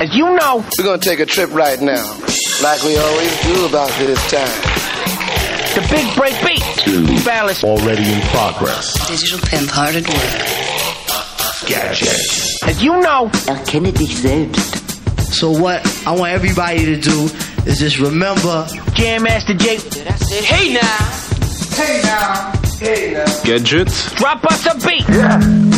As you know, we're gonna take a trip right now, like we always do about this time. The big break beat. Balance already in progress. Digital pimp hard at work. Gadgets. As you know, erkenne dich selbst. So what I want everybody to do is just remember Jam Master Jake. Hey now. Hey now. Hey now. Gadgets. Drop us a beat. Yeah.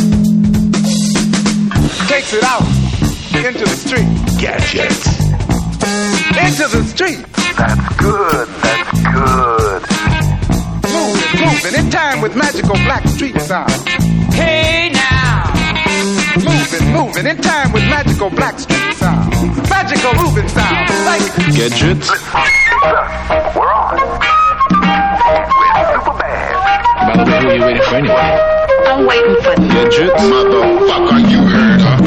Takes it out into the street. Gadgets. Into the street. That's good. That's good. Moving in time with magical black street sound. Hey now. Moving in time with magical black street sound. Magical moving sound. Like Gadgets. We're on. With Superbad. By the way, who are you waiting for anyway? I'm waiting for you. Gadgets. Motherfucker, you heard her.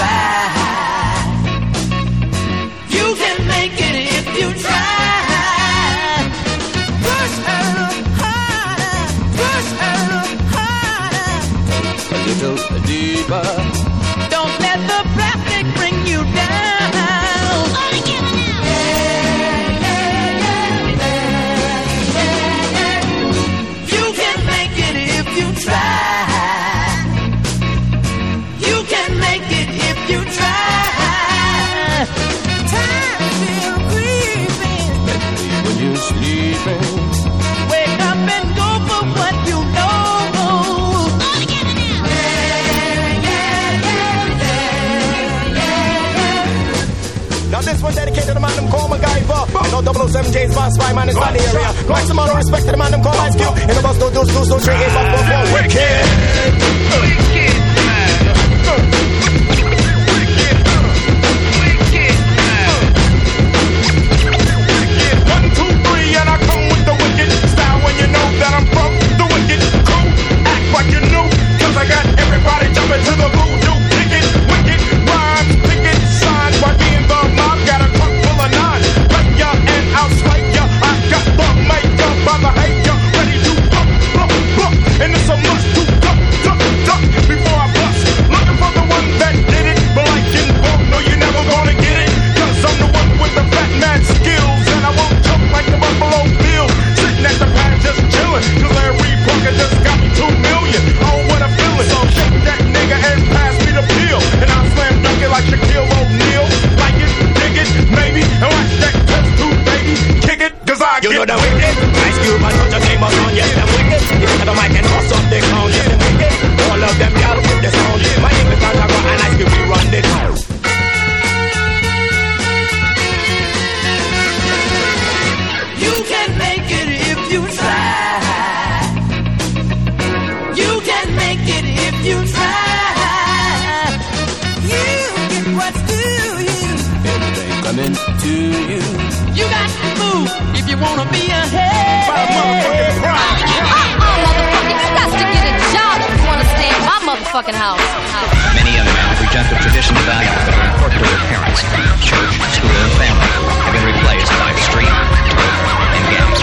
You can make it if you try. Push a little harder, push a little harder, a little deeper. Don't let the plastic bring you down. You can make it if you try. You can make it if you try. Time's still creeping, when you're sleeping. Wake up and go for what you know. Now this one dedicated to the man them call MacGyver. You know 007 James Bond, spy man is by the area. Maximum respect to the man them call Ice Cube. In the bus no deuce, 3, 8, 5, 4, 4. Wicked. I got everybody jumping to the voodoo. Wicked, wicked, rhymes, picket, signs. By being the mob, got a trunk full of nines. Cut ya and I'll slay ya. I got the makeup by the hater. Ready to bump, bump, bump. And it's a must to duck, duck, duck before I bust. Looking for the one that did it. But like in both, no, you're never gonna get it. Cause I'm the one with the fat mad skills. And I won't jump like the Buffalo Bills. Sitting at the pad just chilling. Cause Larry Parker just got me $2 million. Oh, what a feeling. So shake that nigga and pass me the pill. And I'll slam dunk it like Shaquille O'Neal. Like it, dig it, maybe. And watch that test tube, baby. Kick it, cause I you get know the wicked. Ice Cube, I know your name up on. Yes, them wicked. If you have a mic and bust up the clown. Yes, them wicked. All of them, y'all with the sound. My name is Santago and Ice Cube, we run the town. You can make it if you try. You can make it if you try. You get what's due you. Everything coming to you. You got to move if you want to be ahead. Motherfucking, you got to get a job if you want to stay in my motherfucking house. Many young men who reject the traditional values that are important to their parents, church, school, and family have been replaced by street, and games.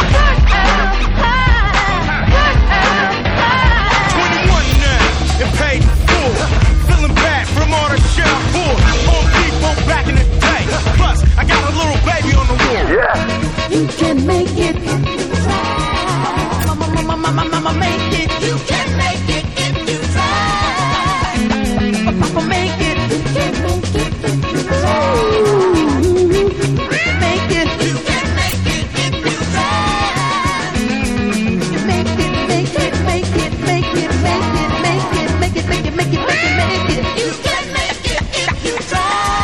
21 now and paid full. Feeling bad from all the shit I pulled on people back in the day. Plus, I got a little baby on the wall. Yeah. You can make it if you try. Mama, make it. You can make it if you try. Papa, make it. You can make it if you try. Make it. You can make it if you try. You make it, make it, make it, make it, make it, make it, make it, make it, make it, make it, make it. You can make it if you try.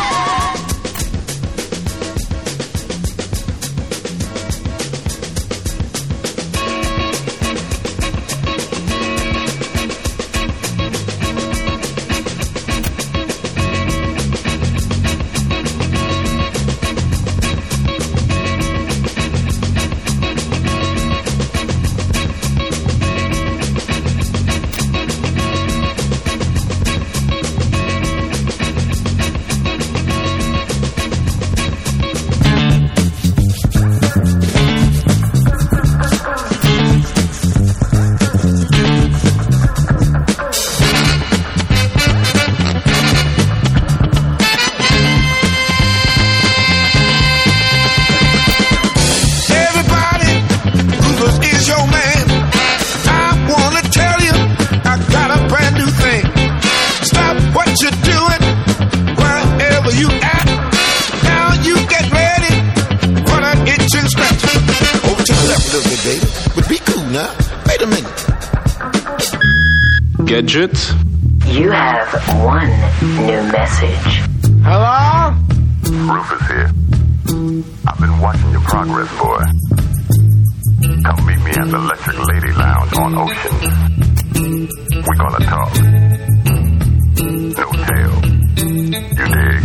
Gadget. You have one new message. Hello? Rufus here. I've been watching your progress, boy. Come meet me at the Electric Lady Lounge on Ocean. We're gonna talk. No tail. You dig?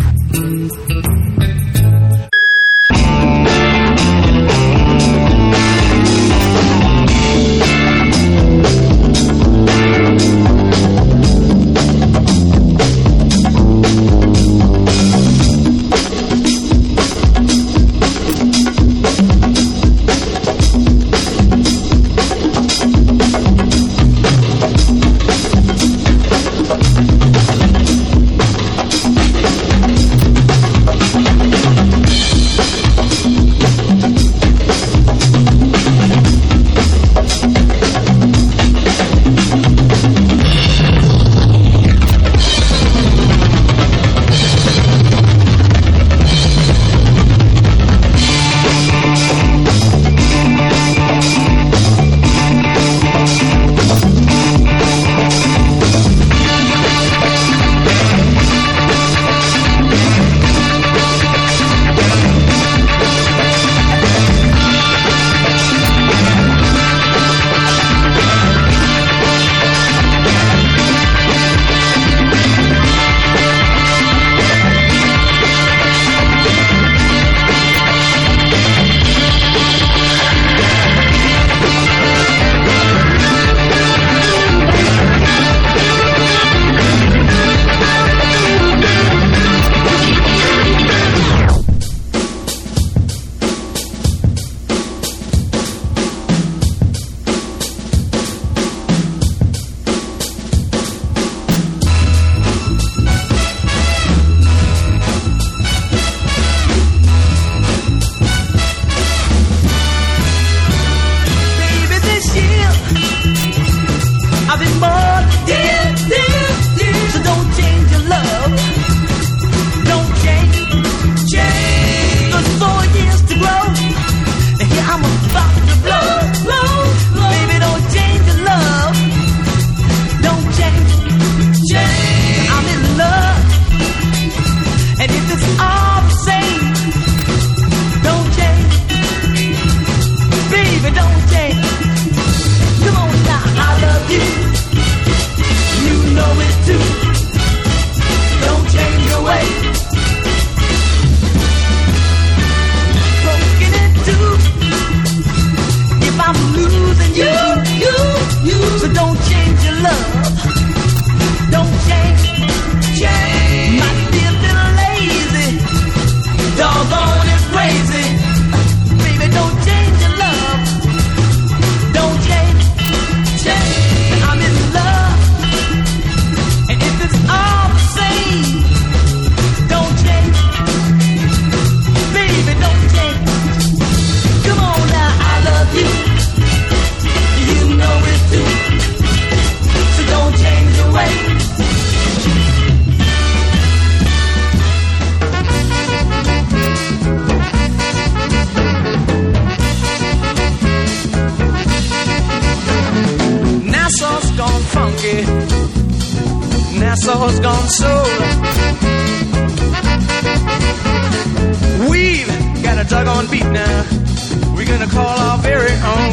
doggone beat now. We're gonna call our very own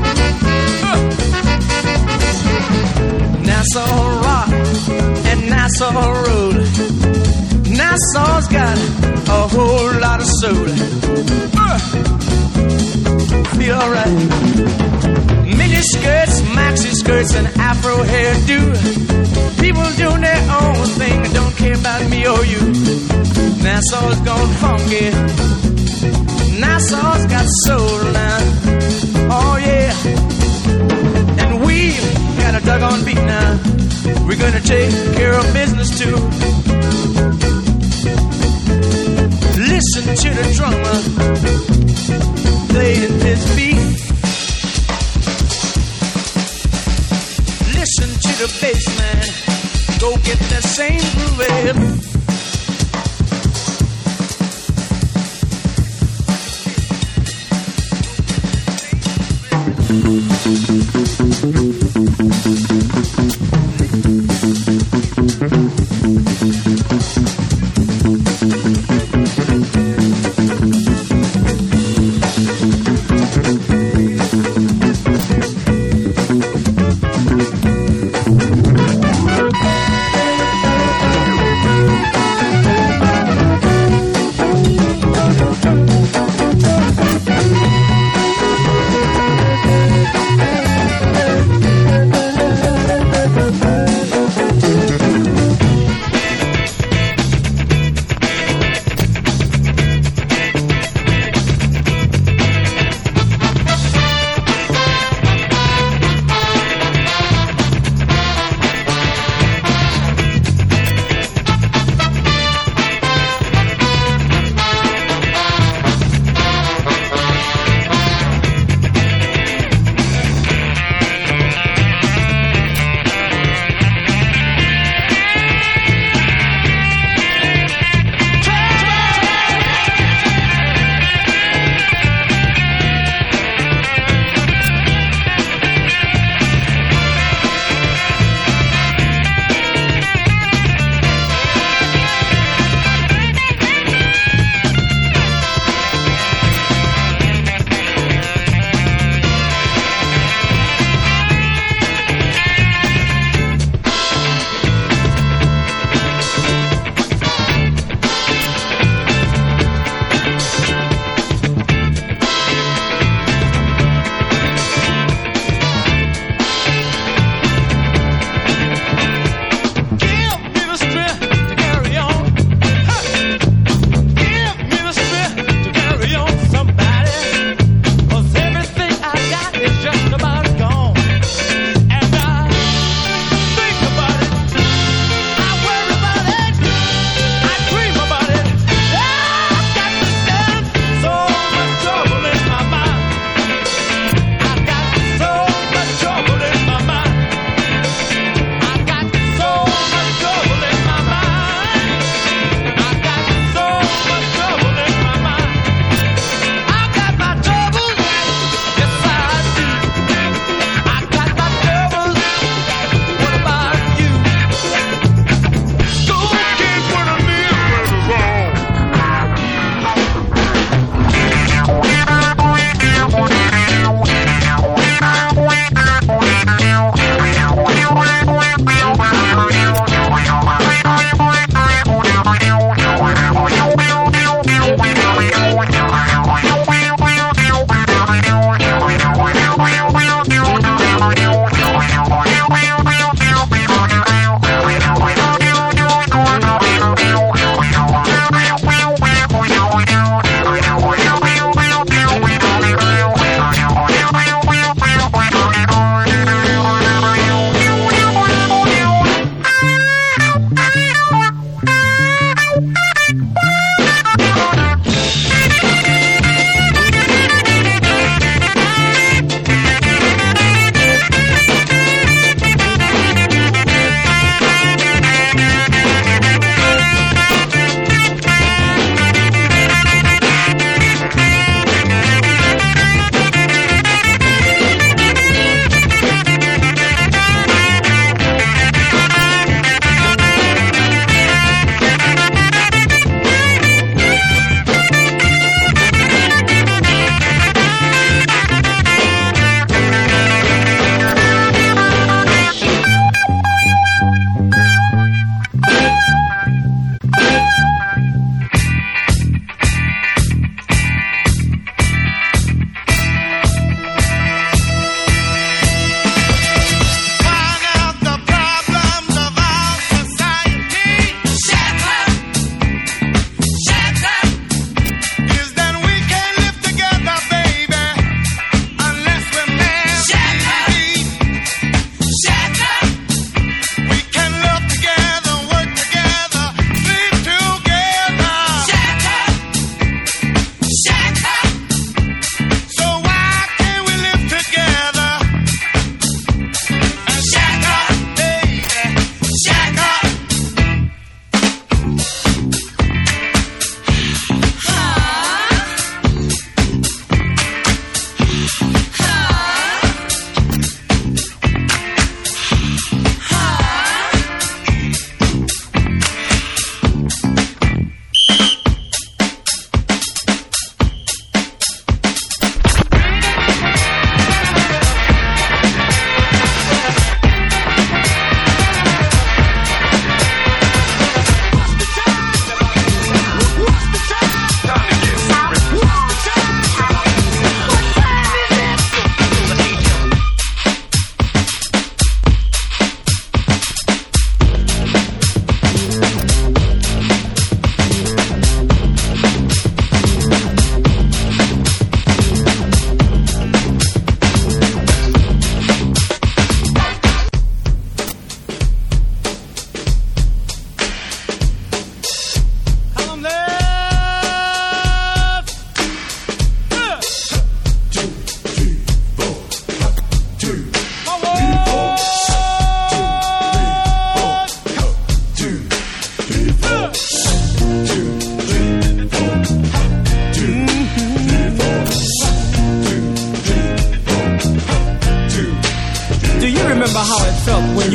Nassau Rock and Nassau Road. Nassau's got a whole lot of soul. Feel alright. Mini skirts, maxi skirts, and afro hairdo. People doing their own thing and don't care about me or you. Nassau's gone funky. Nassau's got soul now. Oh yeah. And we got a doggone beat now. We're gonna take care of business too. Listen to the drummer playing his beat. Listen to the bass man, go get that same groove.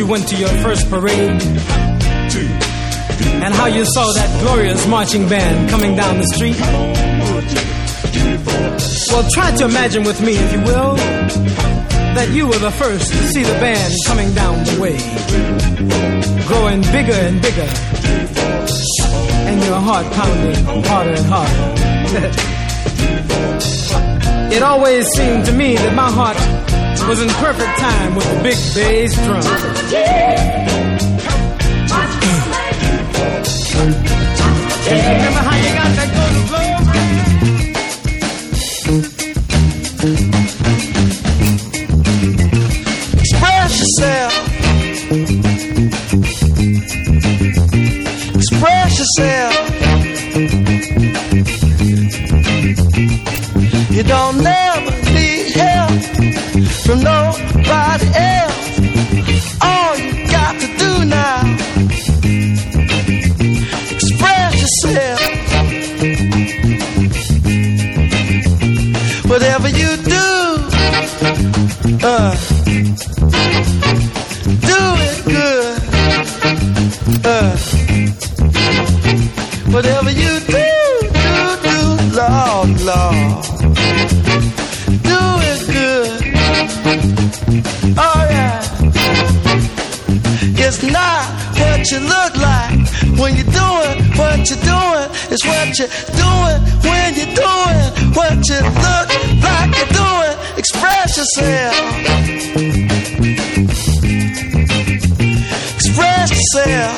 went to your first parade, and how you saw that glorious marching band coming down the street. Well, try to imagine with me, if you will, that you were the first to see the band coming down the way, growing bigger and bigger, and your heart pounding harder and harder. It always seemed to me that my heart was in perfect time with the big bass drum. Remember how you got that golden glow? Express yourself. Express yourself. You don't never need help from nobody else. All you got to do now, express yourself. Whatever you do, do it good. Whatever you do, Lord, Lord. Do it good. Oh yeah. It's not what you look like when you're doing what you're doing. It's what you're doing when you're doing what you look like you're doing. Express yourself. Express yourself.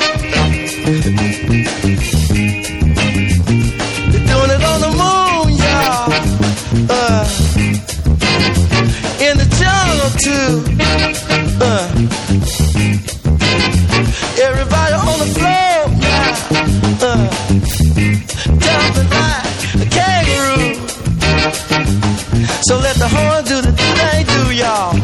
You're doing it on the moon, y'all. In the jungle too. Everybody on the floor now. Jumping like a kangaroo. So let the horn do the thing do, y'all.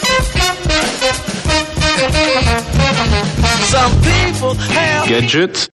Some people have Gadget